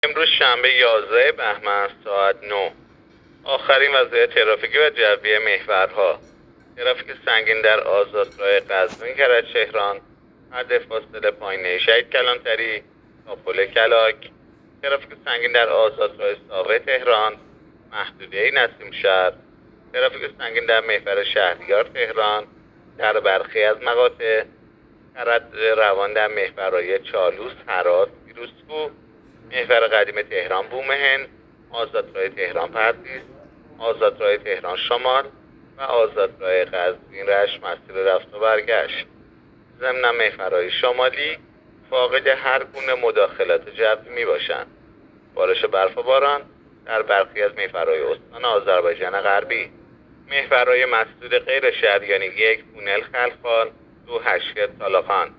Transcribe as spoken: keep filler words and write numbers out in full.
امروز شنبه یازده بهمن ساعت نه. آخرین وضعیت ترافیکی و جوی محورها. ترافیک سنگین در آزادراه قزوین کرج تهران، حد فاصله پایین شهید کلانتری تا پل کلاک. ترافیک سنگین در آزادراه ساقه تهران، محدوده نسیم شهر. ترافیک سنگین در محور شهریار تهران در برخی از مقاطع. تردد روان در محورهای چالوس، هرات، پیروزکو، محور قدیم تهران بومهن، آزادراه تهران پردیس، آزادراه تهران شمال و آزادراه قزوین رشت مسیر رفت و برگشت. ضمن محورهای شمالی فاقد هر گونه مداخلات جوی می باشند. بارش برف و باران در برخی از محورهای استان آذربایجان غربی. محورهای مسدود غیر شهریانی: یک تونل خلخال، دو هشکت طالقان.